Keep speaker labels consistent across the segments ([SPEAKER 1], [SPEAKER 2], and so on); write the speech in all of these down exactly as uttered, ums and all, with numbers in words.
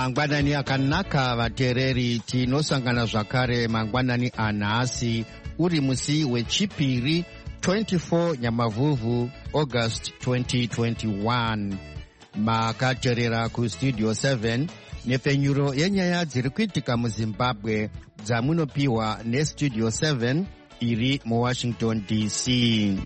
[SPEAKER 1] mangwanani akanaka vateereri, tinosangana zvakare mangwanani anhasi uri musi wechipiri twenty-four Nyamavhuvhu August twenty twenty-one. Makateerera kustudio seven nepfenyuro yenyaya dziri kuitika muZimbabwe dzamunopiwa nestudio seven iri muWashington D C.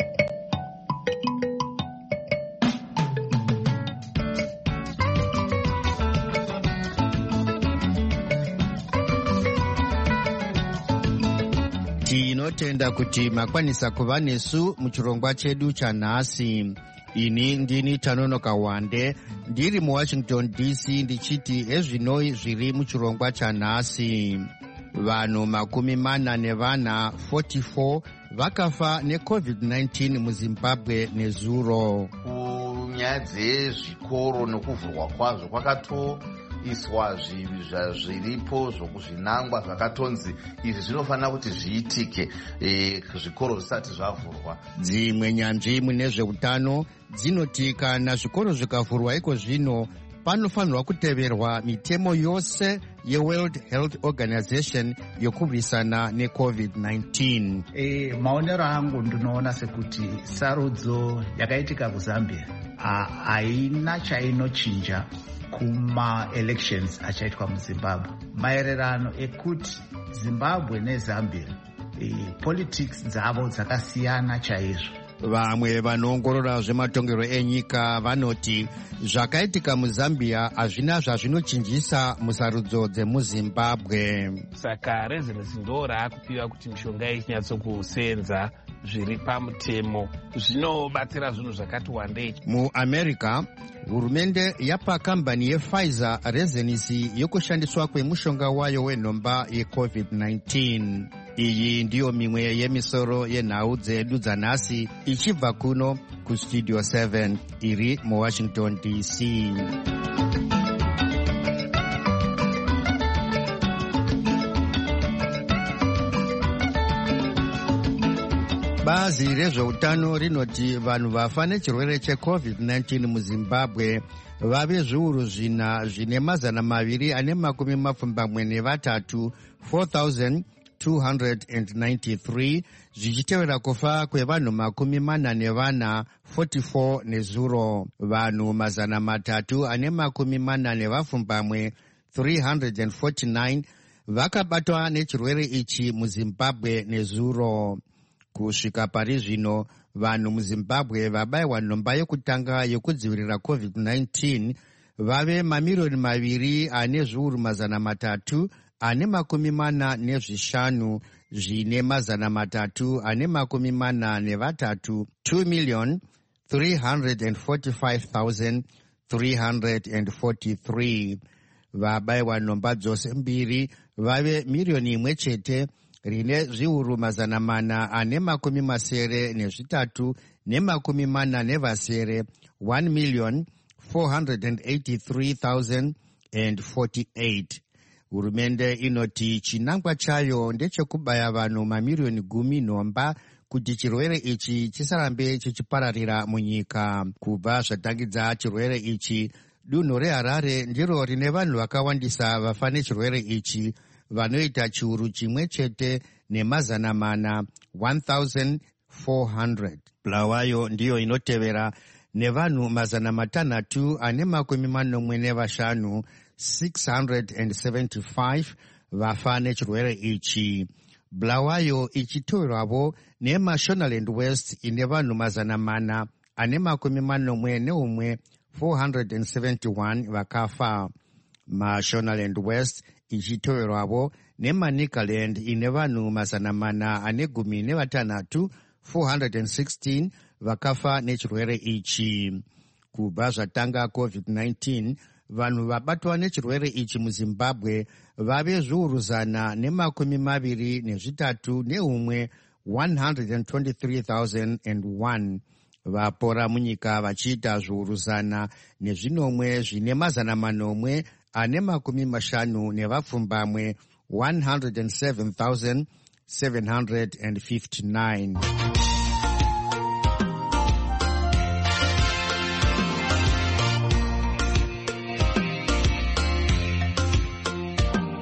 [SPEAKER 1] Tinotenda kuti makwanisa kuva nesu muchirongwa chedu chanhasi. Ini ndini Tanonoka Wande, ndiri muWashington D C, ndichiti ezvinoi zviri muchirongwa chanhasi. Vanhu makumi mana nevana forty-four vakafa necovid nineteen muZimbabwe nezuro.
[SPEAKER 2] Kunyaya dzezvikoro nekuvhurwa kwazvo kwakato iswa zviripo zvokuzvinangwa zvakatonzi izvi zvinofanira kuti zviitike e, zvikoro zvisati zvavhurwa.
[SPEAKER 1] Dzimwe nyanzvi mune zveutano dzinoti kana zvikoro zvikavhurwa iko zvino panofanirwa kuteverwa mitemo yose yeWorld Health Organization yokurwisana necovid nineteen.
[SPEAKER 3] E, maonero angu ndinoona sekuti sarudzo yakaitika kuZambia haina chainochinja kuma-elections achaitwa muZimbabwe maererano ekuti Zimbabwe neZambia e, politics dzavo dzakasiyana chaizvo.
[SPEAKER 1] Vamwe vanoongorora zvematongero enyika vanoti zvakaitika muZambia hazvina zvazvinochinjisa musarudzo dzemuZimbabwe.
[SPEAKER 4] Saka residency ndo raakupiwa kuti mishonga ichinyatsokusenza zviri pamutemo zvinobatsira zvinhu zvakati wandei.
[SPEAKER 1] MuAmerica, hurumende yapa kambani yePfizer rezenisi yokushandiswa kwemushonga wayo wenhomba yecovid nineteen. Iyi ndiyo mimwe yemisoro yenhau dzedu dzanhasi ichibva kuno kustudio seven iri muWashington D C. Bazi rezveutano rinoti vanhu vafa nechirwere checovid nineteen muZimbabwe vave zviuru zvina zvine mazana maviri ane makumi mapfumbamwe nevatatu four thousand two hundred ninety-three, zvichitevera kufa kwevanhu makumi mana nevana forty-four nezuro. Vanhu mazana matatu ane makumi mana nevapfumbamwe three hundred forty-nine vakabatwa nechirwere ichi muZimbabwe nezuro. Kusvika pari zvino vanhu muZimbabwe vabayiwa nhomba yekutanga yokudzivirira covid nineteen vave mamiliyoni maviri ane zviuru mazana matatu ane makumi mana nezvishanu zvine mazana matatu ane makumi mana nevatatu two million three hundred forty-five thousand three hundred forty-three. Vabayiwa nhomba dzose mbiri vave miriyoni imwe chete rine zviuru mazana mana ane makumi masere nezvitatu nemakumi mana nevasere one million four hundred eighty-three thousand forty-eight. Hurumende inoti chinangwa chayo ndechekubaya vanhu mamiriyoni gumi nhomba kuti chirwere ichi chisarambe chichipararira munyika. Kubva zvatangidza chirwere ichi, dunhu reHarare ndiro rine vanhu vakawandisa vafa nechirwere ichi vanoita chiuru chimwe chete nemazana mana one thousand four hundred. Bulawayo ndiyo inotevera nevanhu mazana matanhatu ane makumi manomwe nevashanu six hundred seventy-five vafa nechirwere ichi. Bulawayo ichiteverwavo neMashonaland West ine vanhu mazana mana ane makumi manomwe neumwe four hundred seventy-one vakafa. Mashonaland West ichiteverwavo neManicaland ine vanhu mazana mana ane gumi nevatanhatu four hundred sixteen vakafa nechirwere ichi. Kubva zvatanga covid nineteen, vanhu vabatwa nechirwere ichi muZimbabwe vave zviuru zana nemakumi maviri nezvitatu neumwe one hundred twenty-three thousand one. Vapora munyika vachiita zviuru zana nezvinomwe zvine mazana manomwe ane makumi mashanu nevapfumbamwe one hundred seven thousand seven hundred fifty-nine.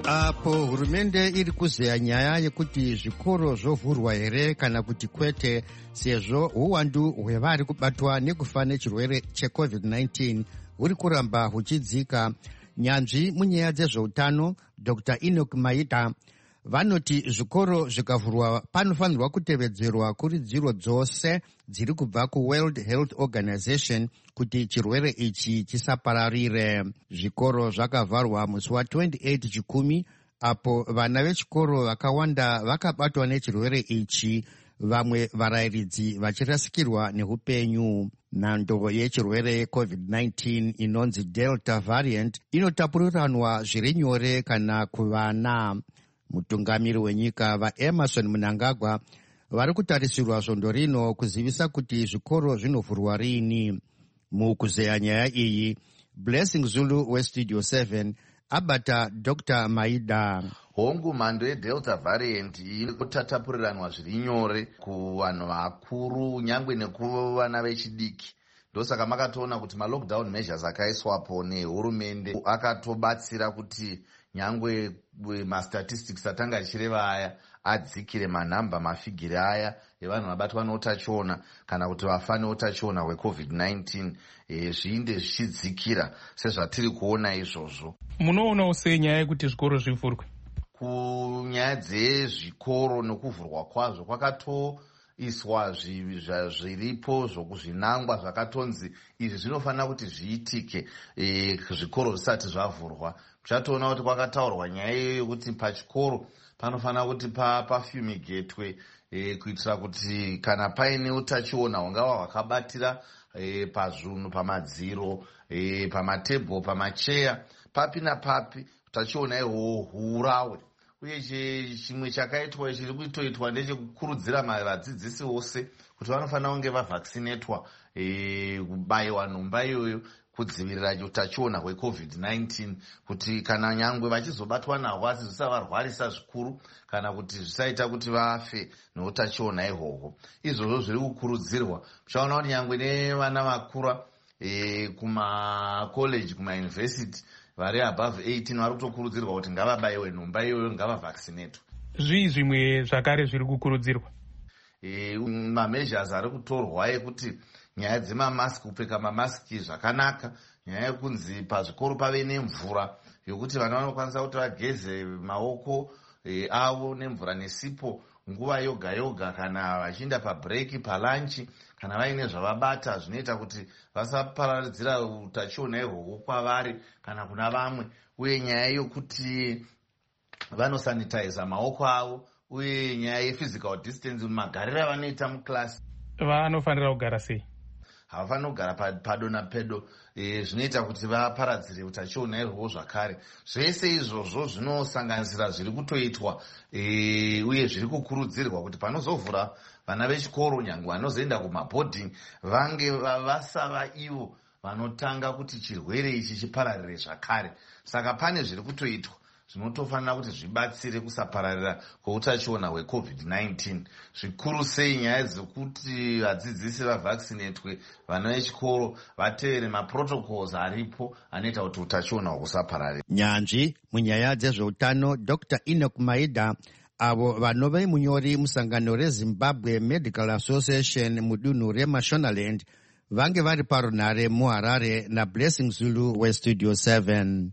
[SPEAKER 1] apo hurumende iri kuzeya nyaya yekuti zvikoro zvovhurwa here kana kuti kwete, sezvo uwandu hwevari kubatwa nekufa nechirwere checovid nineteen huri kuramba huchidzika. Nyanzvi munyaya dzezveutano Dr Enoch Maida vanoti zvikoro zvikavhurwa panofanirwa kutevedzerwa kuridziro dzose dziri kubva kuWorld Health Organization kuti chirwere ichi chisapararire. Zvikoro zvakavharwa musi wa28 chikumi apo vana vechikoro vakawanda vakabatwa nechirwere ichi, vamwe varayiridzi vachirasikirwa neupenyu. Nhando yechirwere covid nineteen inonzi Delta variant inotapuriranwa zviri nyore kana kuvana. Mutungamiri wenyika vaEmerson Mnangagwa vari kutarisirwa svondo rino kuzivisa kuti zvikoro zvinovhurwa rini. Mukuzeya nyaya iyi, Blessing Zulu weStudio seven abata Dr Maida.
[SPEAKER 2] Hongu mhando yedelta variant iri kutatapuriranwa zviri nyore kuvanhu vakuru nyangwe nekuvana vechidiki. Ndosaka makatoona kuti malockdown measures akaiswapo nehurumende akatobatsira kuti nyangwe mastatistics atanga achireva aya adzikire manhamba mafigiri aya evanhu vabatwa neutachiona kana kuti vafa neutachiona hwecovid nineteen e, zviinde zvichidzikira sezvatiri kuona izvozvo.
[SPEAKER 5] Munoonawo sei nyaya yekuti zvikoro zvivhurwe?
[SPEAKER 2] Kunyaya dzezvikoro nekuvhurwa kwazvo kwakatoiswa zviripo zvokuzvinangwa zvakatonzi izvi zvinofanira kuti zviitike e, zvikoro zvisati zvavhurwa. Chatoona kuti kwakataurwa nyaya yokuti pachikoro panofanira kuti pafumigetwe e, kuitira kuti kana paine utachiona hungava hwakabatira e, pazvunhu, pamadziro, e, pamatebho, pamacheya, papi napapi utachiona ihwohwo huurawe. Uye chimwe chakaitwa chiri kuitoitwa ndechekukurudzira vadzidzisi vose kuti vanofanira kunge vavhaccinatwa e, kubayiwa nhomba iyoyo kudzivirira utachiona hwecovid nineteen kuti kana nyangwe vachizobatwa nahwo asi zvisavarwarisa zvikuru kana kuti zvisaita kuti vafe neutachiona ihwohwo. Izvozvo zviri kukurudzirwa. Muchaona kuti nyangwe nevana vakura e, kumacollege, kumayunivhesiti vari above eighteen vari kutokurudzirwa kuti ngavabayiwe nhomba iyoyo, ngavavhaccinatwe.
[SPEAKER 5] Zvii zvimwe zvakare zviri kukurudzirwa?
[SPEAKER 2] E, mameasures ari kutorwa ekuti nyaya dzemamaski, kupfeka mamaski zvakanaka, nyaya yekunzi pazvikoro pave nemvura yokuti vana vanokwanisa kuti vageze maoko e, avo nemvura nesipo nguva yoga yoga kana vachienda pabreaki, palanchi, kana vaine zvavabata zvinoita kuti vasaparadzira utachiona ihwohwo kwavari kana kuna vamwe. Uye nyaya yokuti vanosanitiza maoko avo, uye nyaya yephysical distance mumagariro avanoita muklasi.
[SPEAKER 5] Vanofanira kugara sei?
[SPEAKER 2] Havafanira kugara pado napedo e, zvinoita kuti vaparadzire utachiona ihwohwo zvakare. Zvese izvozvo zvinosanganisira zviri kutoitwa e, uye zviri kukurudzirwa kuti panozovhura vana vechikoro nyangwe vanozoenda kumabhodhingi vange vasava ivo vanotanga kuti chirwere ichi chipararire zvakare. Saka pane zviri kutoitwa zvinotofanira kuti zvibatsire kusapararira kweutachiona hwecovid nineteen. Zvikuru sei nyaya dzekuti vadzidzisi vavhaccinatwe, vana vechikoro vatevere maprotocols aripo anoita kuti utachiona husapararira.
[SPEAKER 1] Nyanzvi munyaya dzezveutano Dr Enoch Maida avo vanove munyori musangano reZimbabwe Medical Association mudunhu reMashonaland vange vari parunhare muHarare naBlessing Zulu weStudio seven.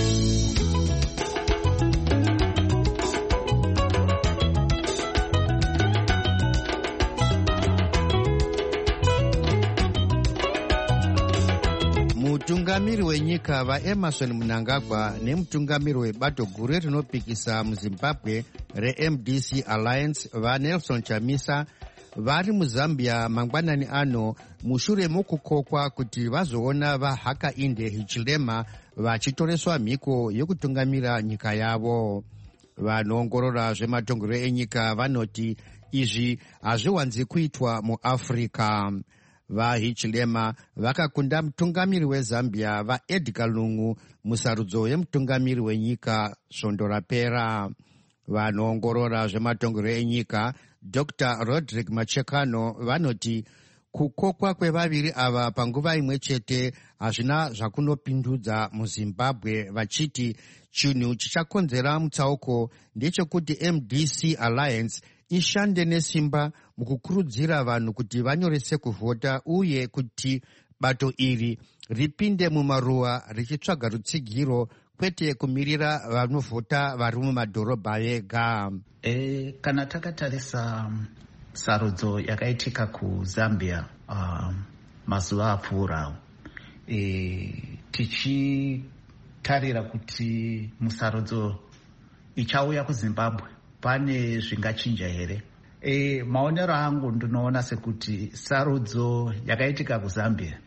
[SPEAKER 1] Mutungamiri wenyika vaEmerson Mnangagwa nemutungamiri webato guru rinopikisa muZimbabwe reM D C Alliance vaNelson Chamisa vari muZambia mangwanani ano mushure mokukokwa kuti vazoona vaHakainde Hichilema vachitoreswa mhiko yokutungamira nyika yavo. Vanoongorora zvematongero enyika vanoti izvi hazviwanzi kuitwa muAfrica. VaHichilema vakakunda mutungamiri weZambia vaEdgar Lungu musarudzo yemutungamiri wenyika svondo rapera. Vanoongorora zvematongero enyika Dr Roderick Machekano vanoti kukokwa kwevaviri ava panguva imwe chete hazvina zvakunopindudza muzimbabwe, vachiti chinhu chichakonzera mutsauko ndechekuti M D C Alliance ishande nesimba mukukurudzira vanhu kuti vanyorese kuvhota uye kuti bato iri ripinde mumaruwa richitsvaga rutsigiro kwete kumirira vanovhota vari mumadhorobha vega.
[SPEAKER 3] E, kana takatarisa sarudzo yakaitika kuZambia uh, mazuva apfuurawo, e, tichitarira kuti musarudzo ichauya kuZimbabwe pane zvingachinja here. E, maonero angu ndinoona sekuti sarudzo yakaitika kuZambia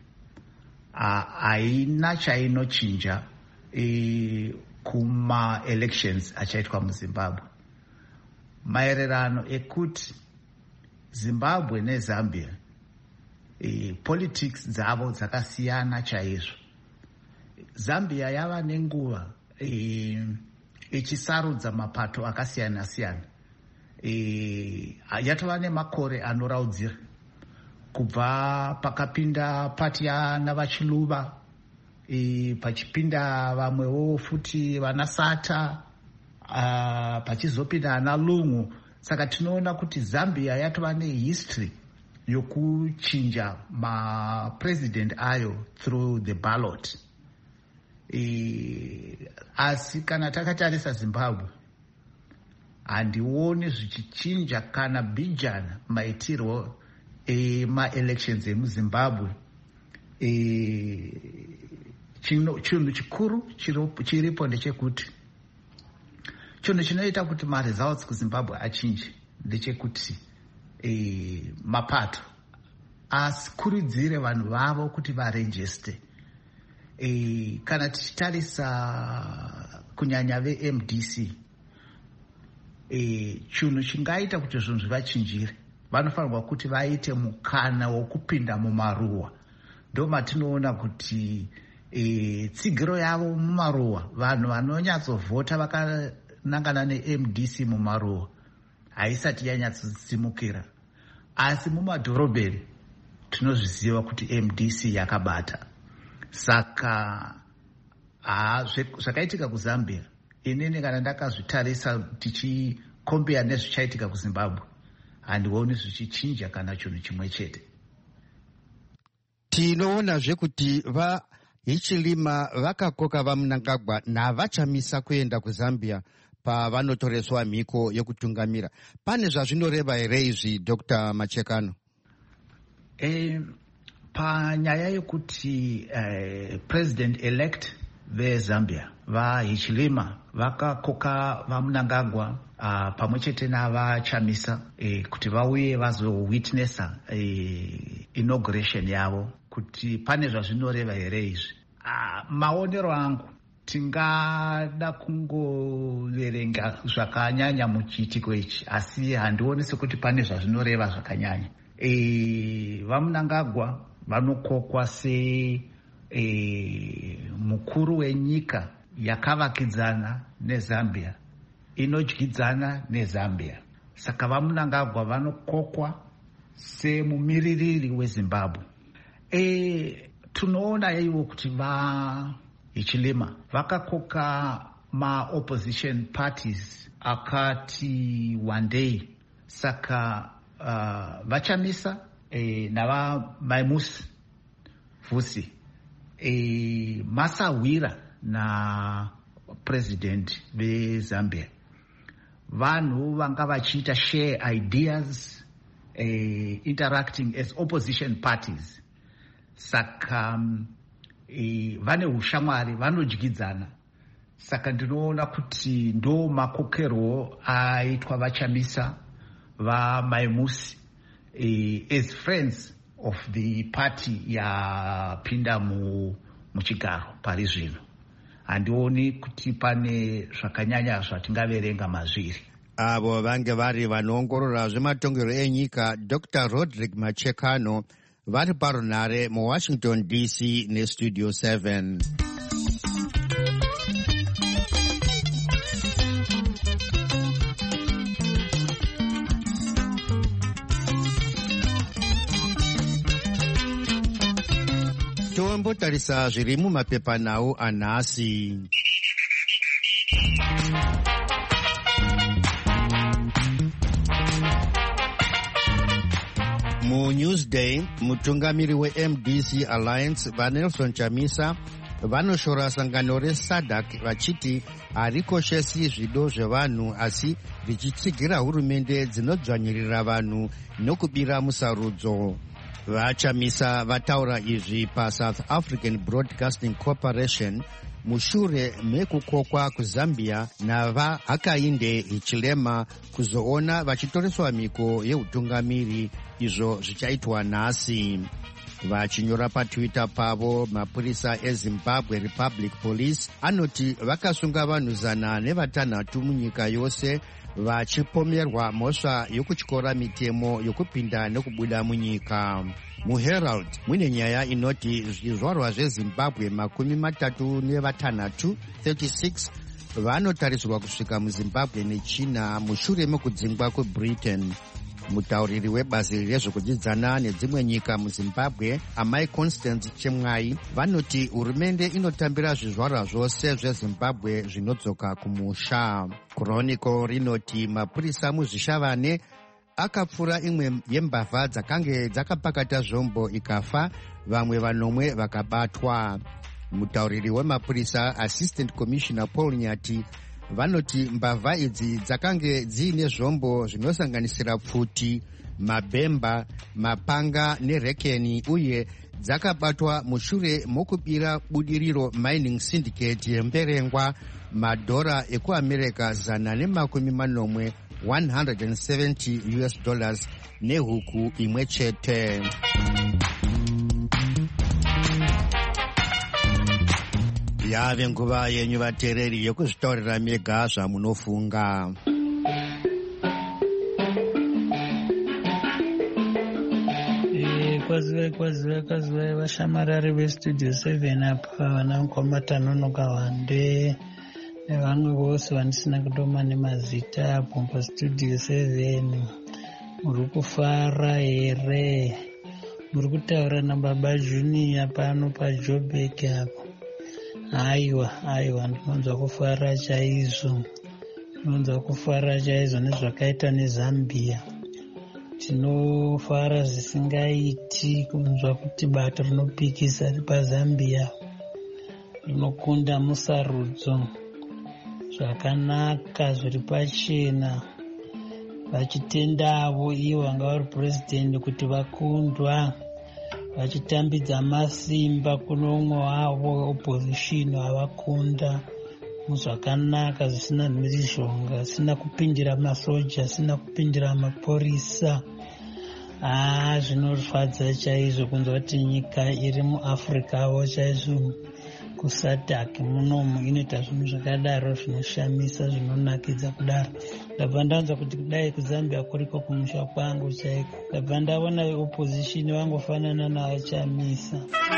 [SPEAKER 3] haina chainochinja e, kuma elections achaitwa muZimbabwe, maererano ekuti Zimbabwe neZambia e, politics dzavo dzakasiyana chaizvo. Zambia yava nenguva e, ichisarudza mapato akasiyana siyana. E, yatova nemakore anoraudzira kubva pakapinda pati yana vachiluva, e, pachipinda vamwewo futi vanasata, uh, pachizopinda ana lungu. Saka tinoona kuti Zambia yatova nehistory yokuchinja mapresident ayo through the ballot. E, asi kana takatarisa Zimbabwe handioni zvichichinja kana bijana maitirwo ema-elections emuZimbabwe. E, chinhu chikuru chiripo ndechekuti chinhu chinoita kuti maresults kuZimbabwe achinje ndechekuti e, mapato asikurudzire vanhu vavo kuti varejiste. E, kana tichitarisa kunyanya ve-M D C, e, chinhu chingaita kuti zvinhu zvivachinjire vanofanirwa kuti vaite mukana wokupinda mumaruwa. Ndo matinoona kuti e, tsigiro yavo mumaruwa, vanhu vanonyatsovhota vakanangana ne-M D C mumaruwa haisati yanyatsosimukira, asi mumadhorobheni tinozviziva kuti M D C yakabata. Saka zvakaitika kuZambia, inini kana ndakazvitarisa tichikombea nezvichaitika kuZimbabwe, handioni zvichichinja kana chinhu chimwe chete.
[SPEAKER 1] Tinoonazve kuti vaHichilema vakakoka vaMnangagwa navachamisa kuenda kuZambia pavanotoreswa mhiko yokutungamira. Pane zvazvinoreva here izvi, Doctor Machekano?
[SPEAKER 3] E, panyaya yokuti eh, president elect veZambia vaHichilema vakakoka vaMnangagwa uh, pamwe chete navachamisa eh, kuti vauye vazowitnessa eh, inauguration yavo, kuti pane zvazvinoreva here izvi. Uh, maonero angu tingada kungoverenga zvakanyanya muchiitiko ichi, asi handioni sekuti pane zvazvinoreva zvakanyanya. E, vaMnangagwa vanokokwa se e, mukuru wenyika yakavakidzana neZambia, inodyidzana neZambia. Saka vaMnangagwa vanokokwa semumiririri weZimbabwe. E, tunoona ivo kuti vaHichilema vakakoka ma-opposition parties akati one day. Saka uh, vachamisa e, nava Maimusi Vusi e, masawira na president veZambia, vanhu vanga vachiita share ideas, e, interacting as opposition parties. Saka e, vane ushamwari, vanodyidzana. Saka ndinoona kuti ndo makokerwo aitwa vachamisa vaMaimusi e, as friends of the party yapinda mu muchigaro pari zvino. Handioni kuti pane zvakanyanya zvatingaverenga mazviri.
[SPEAKER 1] Avo vange vari vanoongorora zvematongero enyika, Doctor Roderick Machekano, vari parunhare muWashington D C neStudio seven. tombotarisa zviri mumapepanhau anhasi. MuNewsday, mutungamiri weM D C Alliance vaNelson Chamisa vanoshora sangano reSADC vachiti harikoshesi zvido zvevanhu asi richitsigira hurumende dzinodzvanyirira vanhu nokubira musarudzo. VaChamisa vataura izvi paSouth African Broadcasting Corporation mushure mekukokwa kuZambia navaHakainde Hichilema kuzoona vachitoreswa mhiko yeutungamiri, izvo zvichaitwa nhasi. Vachinyora paTwitter pavo, mapurisa eZimbabwe Republic Police anoti vakasunga vanhu zana nevatanhatu munyika yose vachipomerwa mhosva yokutyora mitemo yokupinda nekubuda munyika. MuHerald mune nyaya inoti zvizvarwa zveZimbabwe makumi matatu nevatanhatu thirty-six vanotarisirwa kusvika muZimbabwe nechina mushure mekudzingwa kweBritain. Mutauriri webazi rezvokudyidzana nedzimwe nyika muZimbabwe, Amai Constance Chemwai, vanoti hurumende inotambira zvizvarwa zvose zveZimbabwe zvinodzoka kumusha. Chronicle rinoti mapurisa muzvishavane akapfura imwe yembavha dzakange dzakapakata zvombo ikafa, vamwe vanomwe vakabatwa. Mutauriri wemapurisa Assistant Commissioner Paul Nyati vanoti mbavha idzi dzakange dziine zvombo zvinosanganisira pfuti, mabhemba, mapanga nerekeni, uye dzakabatwa mushure mokubira budiriro Mining Syndicate yemberengwa madhora ekuAmerica zana nemakumi manomwe one hundred seventy U S dollars nehuku imwe chete. Yave nguva yenyu vateereri yokuzvitaurira mega zvamunofunga.
[SPEAKER 6] Kwaziwai kwaziwai kwaziwai vashamarari vestudio seven apa, vana mukoma tanonoka wande nevamwe vose vandisina kutoma nemazita apo pastudio seven. Muri kufara here? Muri kutaura nababa Junior pano paJoburg apo? Aiwa, aiwa, ndinonzwa kufara chaizvo. Ndinonzwa kufara chaizvo nezvakaita neZambia. Tinofara zvisingaiti kunzwa kuti bato rinopikisa paZambia rinokunda musarudzo. Zvakanaka, zviri pachena, vachitendavo ivo vanga vari purezidendi kuti vakundwa, vachitambidza masimba kuno umwe wavo opposition havakunda. Muzvakanaka, zvisina mhirizhonga, zvisina kupindira masoja, zvisina kupindira mapurisa. Ah, zvinorwadza chaizvo kunzwa kuti nyika iri muAfrica avo chaizvo kuSADC munomu inoita zvinhu zvakadaro, zvinoshamisa, zvinonakidza kudaro. Ndabva ndanzwa kuti kudai kuZambia kuriko kumusha kwangu chaiko. Ndabva ndaona opposition vangofanana navaChamisa.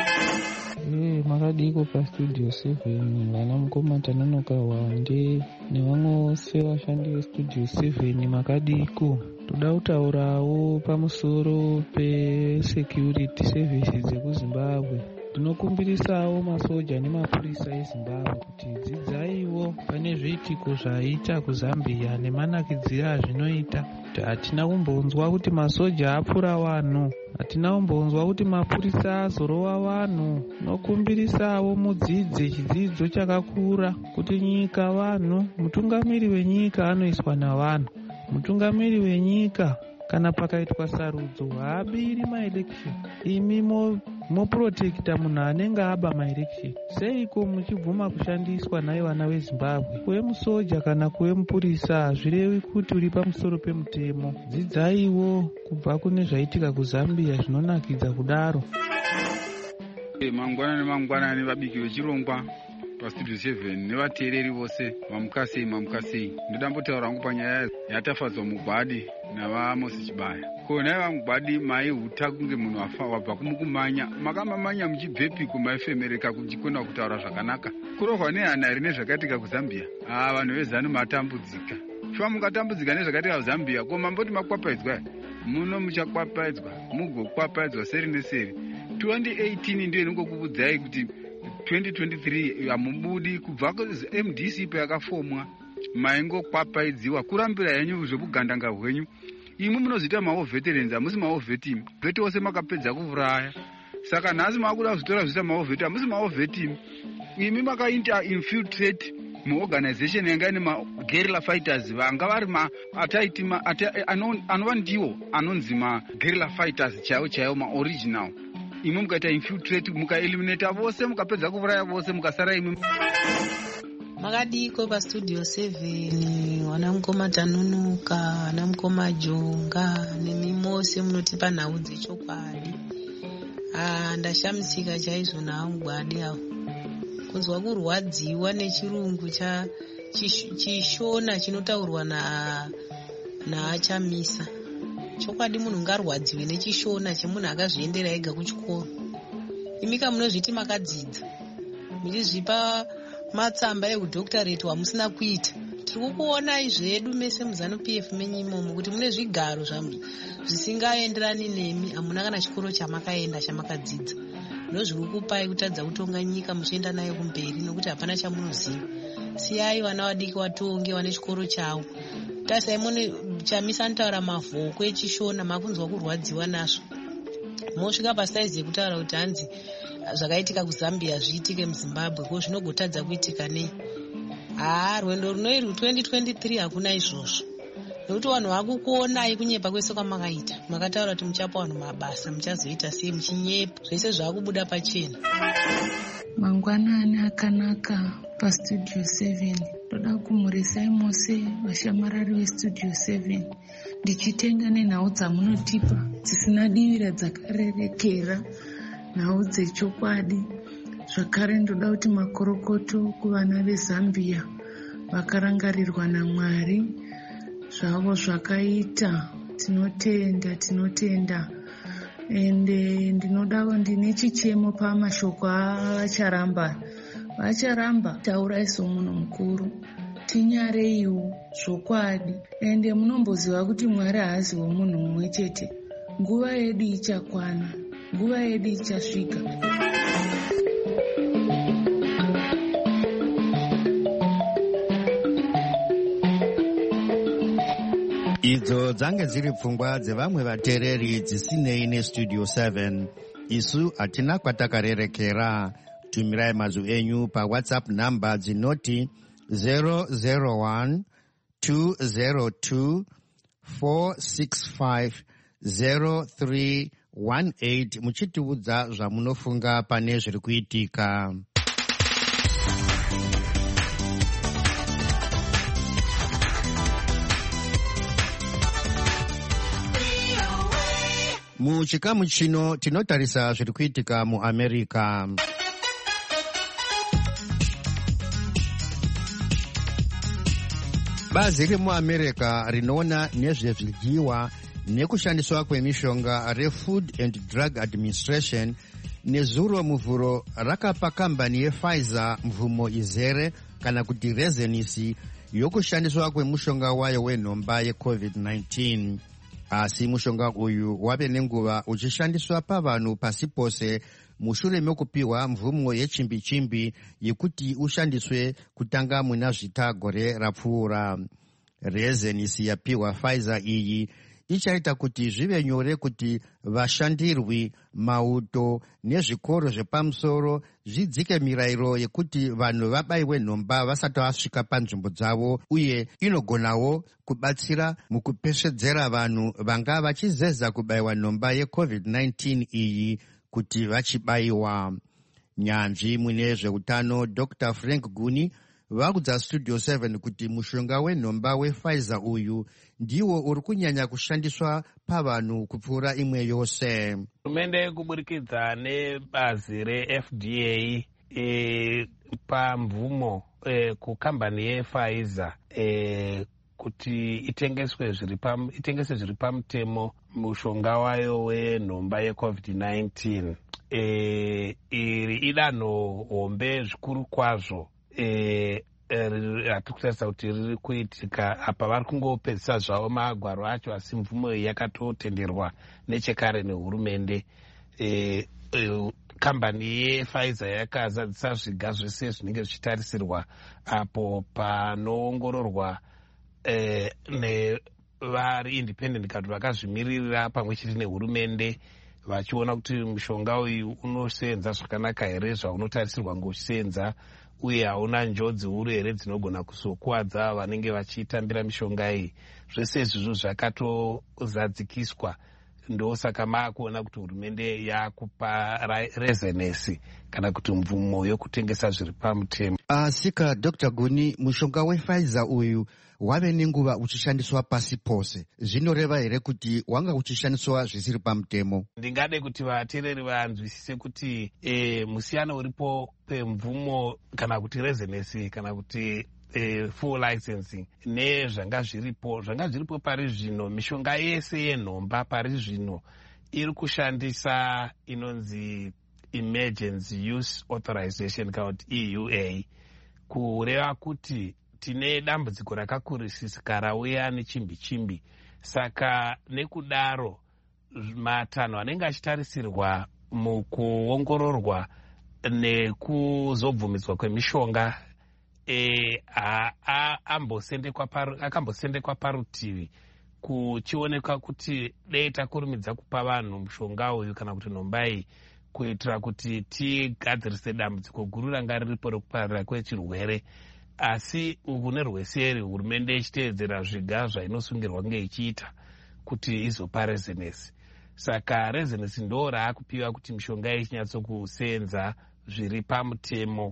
[SPEAKER 7] Ee, makadiko pastudio seven, vana mukoma tanonoka wande nevamwe vose vashandi vestudio seven, makadiko. Toda kutaurawo pamusoro pesecurity services dzekuZimbabwe. Tinokumbirisawo masoja nemapurisa eZimbabwe kuti dzidzaiwo pane zviitiko zvaita kuZambia nemanakidziro azvinoita. Hatina kumbonzwa kuti masoja apfura vanhu, hatina kumbonzwa kuti mapurisa azorova vanhu. Tinokumbirisawo mudzidze chidzidzo chakakura kuti nyika vanhu, mutungamiri wenyika anoiswa navanhu. Mutungamiri wenyika kana pakaitwa sarudzo haabiri maelection. Imi moprotekta munhu anenge aba maelection. Seiko muchibvuma kushandiswa naye vana veZimbabwe? Kuve musoja kana kuve mupurisa hazvirevi kuti uri pamusoro pemutemo. Dzidzaiwo kubva kune zvaitika kuZambia zvinonakidza kudaro.
[SPEAKER 8] Mangwanani mangwanani vabiki vechirongwa pastudio seven nevateereri vose vamukasei mamukasei. Ndoda mbotaura hangu panyaya yatafadzwa mugwadi navaMosi Chibaya. Ko nai vamugwadi maihuta kunge munhu wabva kumukumanya, makamamanya muchibvepiko maifemereka kuchikona kutaura zvakanaka? Kurohwa nehana here nezvakaitika kuZambia? Ah, vanhu vezanu matambudzika. Shuwa mukatambudzika nezvakaitika kuZambia, ko mamboti makwapaidzwa? Muno muchakwapaidzwa, mugokwapaidzwa seri neseri. twenty eighteen ndiyo inongokubudzai kuti twenty twenty-three hamubudi kubva M D C payakafomwa maingokwapayidziwa kurambira henyu zvekugandanga hwenyu. Imwe munoziita mawo veterans hamusi mawo vetimi veti wose makapedza kuuraya. Saka nhasi makuda kuzvitora zviita mawo veti hamusi mawo vetimi. Imi makaita infiltrate muorganization yanga ine maguerrilla fighters vanga vari ataiti anova ndiwo anonzi maguerrilla fighters chaiwo chaiwo maoriginal. Imwe mukaita infiltrate mukaeliminata vose mukapedza kuuraya vose mukasara imwe.
[SPEAKER 9] Makadiko pastudio seven wana mukoma Tanunuka, wana mukoma Jonga nemi mose munotipa nhau dzechokwadi. Ah, ndashamisika chaizvo nawo gwadi awo. Kunzwa kurwadziwa nechirungu cha chishona chinotaurwa na naachamisa. Chokwadi munhu ngarwadziwe nechishona chemunhu akazviendera ega kuchikoro. Imika munozviti makadzidza. Muchizvipa matsamba eudoctorate wamusina kuita. Tiri kukuona izvedu mese muzanu P F menyu imomo kuti mune zvigaro zvisingaenderani nemi, hamuna kana chikoro chamakaenda chamakadzidza. Ndozviri kupai kutadza kutonga nyika muchienda nayo kumberi nokuti hapana chamunoziva. Siyai vana vadiki watonge wane chikoro chawo. Tasai mune chamisa anotaura mavhoko echishona makunzwa kurwadziwa nazvo. Mosvika pasaizi yekutaura kuti hanzi zvakaitika kuZambia zviitike muZimbabwe ko zvinogotadza kuitika nei. Ah, rwendo runoirwa twenty twenty-three hakuna izvozvo. Nokuti vanhu vakukuonai kunyepa kwese kwamakaita. Makataura kuti muchapa vanhu mabasa, muchazoita sei muchinyepa. Zvese zvakubuda pachena.
[SPEAKER 10] Mangwanani akanaka pastudio seven. Ndoda kumurisai mose vashamarari vestudio seven. Ndichitenda nenhau dzamunotipa dzisina divira dzakarerekera, nhau dzechokwadi. Zvakare ndoda kuti makorokoto kuvana veZambia vakarangarirwa naMwari zvavo zvakaita. Tinotenda, tinotenda. Ende ndinodawo ndine chichemo pamashoko avacharamba. Vacharamba taurai somunhu mukuru. Tinyareiwo zvokwadi. Ende munomboziva kuti Mwari haazi womunhu mumwe chete. Nguva yedu ichakwana. Nguva yedu ichasvika.
[SPEAKER 1] Idzo dzange dziri pfungwa dzevamwe vateereri dzisinei nestudio seven. Isu hatina kwatakarerekera. Tumirai mazwi enyu paWhatsApp namba dzinoti zero zero one two zero two four six five zero three one eight muchitiudza zvamunofunga pane zviri kuitika. Muchikamu chino tinotarisa zviri kuitika muAmerica. Bazi remuAmerica rinoona nezvezvidyiwa nekushandiswa kwemishonga reFood and Drug Administration nezuro muvhuro rakapa kambani yePfizer mvumo izere kana kuti rezenisi yokushandiswa kwemushonga wayo wenhomba yeCovid nineteen. Asi mushonga uyu wave nenguva uchishandiswa pavanhu pasi pose mushure mekupiwa mvumo yechimbi-chimbi yekuti ushandiswe kutanga muna zvita gore rapfuura. Rezenisi yapiwa Pfizer iyi ichaita kuti zvive nyore kuti vashandirwi, mauto nezvikoro zvepamusoro zvidzike mirayiro yekuti vanhu vabayiwe nhomba vasati vasvika panzvimbo dzavo, uye inogonawo kubatsira mukupesvedzera vanhu vanga vachizeza kubayiwa nhomba yeCovid nineteen iyi kuti vachibayiwa. Nyanzvi mune zveutano Doctor Frank Guni vakudza studio seven kuti mushonga wenhomba wePfizer uyu ndiwo uri kunyanya kushandiswa pavanhu kupfuura imwe yose.
[SPEAKER 4] Hurumende kuburikidza nebazi reF D A e, pamvumo e, kukambani yePfizer e, kuti itengeswe zviri pam itengese zviri pamutemo mushonga wayo wenhomba yeCovid nineteen. E, iri idanho hombe zvikuru kwazvo. E, hatiri kutarisa kuti riri kuitika apa vari kungopedzisa zvavo magwaro acho, asi mvumo iyi yakatotenderwa nechekare nehurumende. E, uh, kambani yePfizer yakazadzisa zviga zvese zvinenge zvichitarisirwa apo panoongororwa eh, nevari independent kuti vakazvimiririra pamwe chete nehurumende vachiona kuti mushonga uyu unosenza zvakanaka here zvaunotarisirwa ngokusenza uye hauna njodzi huru here dzinogona kuzokuwadza vanenge vachitambira mishonga iyi. Zvese izvozvo zvakatozadzikiswa, ndosaka maakuona kuti hurumende yakupa rezenesi kana kuti mvumo yokutengesa zviri pamutemo.
[SPEAKER 1] Asika Doctor Guni, mushonga wePfizer uyu wave nenguva uchishandiswa pasi pose, zvinoreva here kuti wanga uchishandiswa zvisiri pamutemo?
[SPEAKER 4] Ndingade kuti vateereri vanzwisise kuti e, musiyano uripo pemvumo kana kuti rezenesi kana kuti e, full licensing nezvanga zviripo zvanga zviripo pari zvino. Mishonga yese yenhomba pari zvino iri kushandisa inonzi emergency use authorization kana kuti E U A, kureva kuti tine dambudziko rakakurisisika rauya nechimbi chimbi. Saka nekudaro matanho anenge achitarisirwa mukuongororwa nekuzobvumidzwa kwemishonga e, akambosendekwa parutivi kuchionekwa kuti dei takurumidza kupa vanhu mushonga uyu kana kuti nhomba iyi kuitira kuti tigadzirise dambudziko guru ranga riripo rekupararira kwechirwere. Asi kune rweseri hurumende ichiteedzera zviga zvainosungirwa kunge ichiita kuti izopa rezenesi. Saka rezenesi ndo raakupiwa kuti mishonga ichinyatsokusenza zviri pamutemo.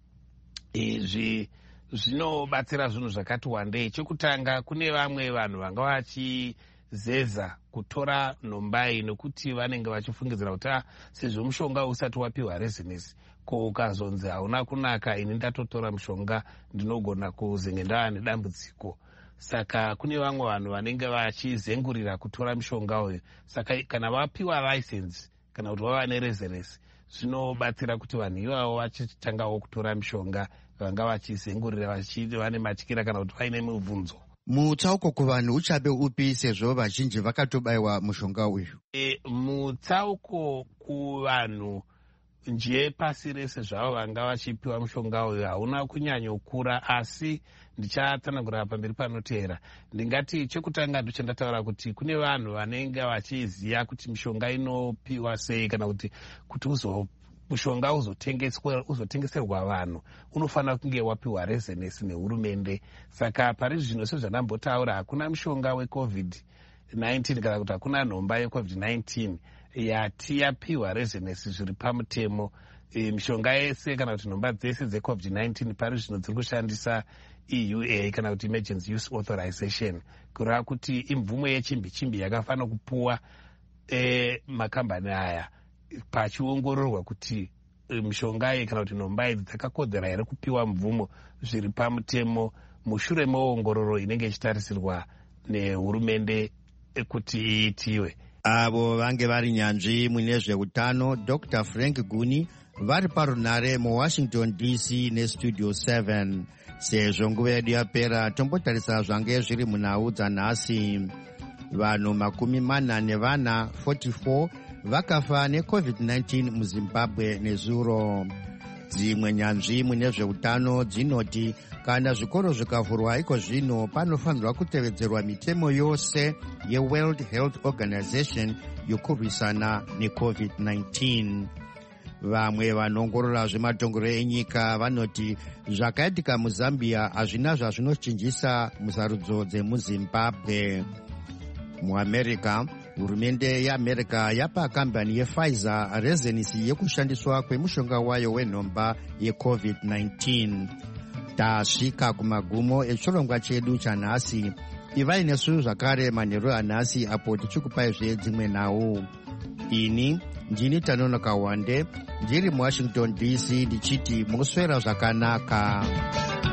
[SPEAKER 4] Izvi zvinobatsira zvinhu zvakati wandei. Chekutanga, kune vamwe vanhu vanga vachizeza kutora nhomba iyi nokuti vanenge vachifungidzira kuti sezvo mushonga usati wapiwa rezenesi, ko ukazonzi hauna kunaka, ini ndatotora mushonga ndinogona kuzenge ndava nedambudziko. Saka kune vamwe vanhu vanenge vachizengurira kutora mushonga uyu. Saka kana vapiwa license kana kuti vava nerezenesi, zvinobatsira kuti vanhu ivavo vachitangawo kutora mishonga vanga vachizengurira vachiva nematyira kana kuti vaine mibvunzo.
[SPEAKER 1] Mutsauko kuvanhu uchabe upi sezvo vazhinji vakatobayiwa mushonga uyu?
[SPEAKER 4] E, mutsauko kuvanhu nje pasi rese zvavo vanga vachipiwa mushonga uyu hauna kunyanyokura, asi ndichatsanangura pamberi panoteera. Ndingati chekutanga ndochandataura kuti kune vanhu vanenge vachiziva kuti mishonga inopiwa sei kana kuti kuti uzo mushonga uzotengeserwa vanhu unofanira kunge wapiwa rezenesi nehurumende. Saka pari zvino sezvandambotaura hakuna mushonga wecovid nineteen kana kuti hakuna nhomba yecovid nineteen yati yapiwa rezenesi zviri pamutemo. E, mishonga yese kana kuti nhomba dzese dzecovid nineteen pari zvino dziri kushandisa E U A kana kuti emergency use authorization, kureva kuti imvumo yechimbi chimbi yakafanira kupuwa e, makambani aya pachiongororwa kuti e, mishonga iyi kana kuti nhomba idzi dzakakodzera here kupiwa mvumo zviri pamutemo mushure meongororo inenge ichitarisirwa nehurumende kuti iitiwe.
[SPEAKER 1] Avo vange vari nyanzvi mune zveutano Doctor Frank Guni vari parunare muWashington D C nestudio seven. Sezvo nguva yedu yapera, tombotarisa zvange zviri munhau dzanhasi. Vanhu makumi mana nevana forty-four vakafa necovid nineteen muZimbabwe nezuro. Dzimwe nyanzvi mune zveutano dzinoti kana zvikoro zvikavhurwa iko zvino panofanirwa kutevedzerwa mitemo yose yeWorld Health Organization yokurwisana necovid nineteen. Vamwe vanongorora zvematongero enyika vanoti zvakaitika muZambia hazvina zvazvinochinjisa musarudzo dzemuZimbabwe. MuAmerica, hurumende yeAmerica yapa kambani yePfizer rezenisi yekushandiswa kwemushonga wayo wenhomba yecovid nineteen. Tasvika kumagumo echirongwa chedu chanhasi. Ivai nesu zvakare manheru anhasi apo tichikupaizve dzimwe nhau. Ini ndini Tanonoka Wande ndiri muWashington D C ndichiti muswera zvakanaka.